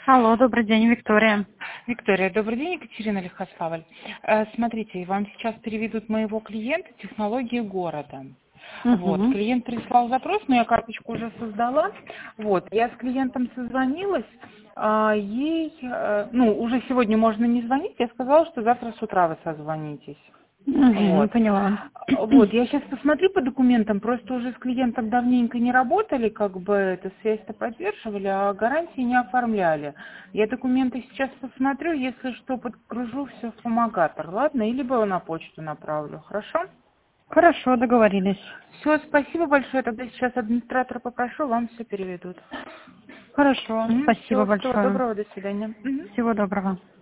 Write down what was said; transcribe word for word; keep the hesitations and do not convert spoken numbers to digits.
Алло, добрый день, Виктория. Виктория, добрый день, Екатерина Лихославль. Э, Смотрите, вам сейчас переведут моего клиента технологии города. Вот, Угу. клиент прислал запрос, но я карточку уже создала. Вот, я с клиентом созвонилась, а, ей, э, ну, уже сегодня можно не звонить, я сказала, что завтра с утра вы созвонитесь. Угу, Вот. поняла. Вот, я сейчас посмотрю по документам, просто уже с клиентом давненько не работали, как бы эту связь-то поддерживали, а гарантии не оформляли. Я документы сейчас посмотрю, если что, подгружу все в фумагатор, ладно? Или либо на почту направлю, хорошо? Хорошо, договорились. Все, спасибо большое, тогда сейчас администратора попрошу, вам все переведут. Хорошо, спасибо Все, всего большое. доброго, до свидания. Мгм. Всего доброго.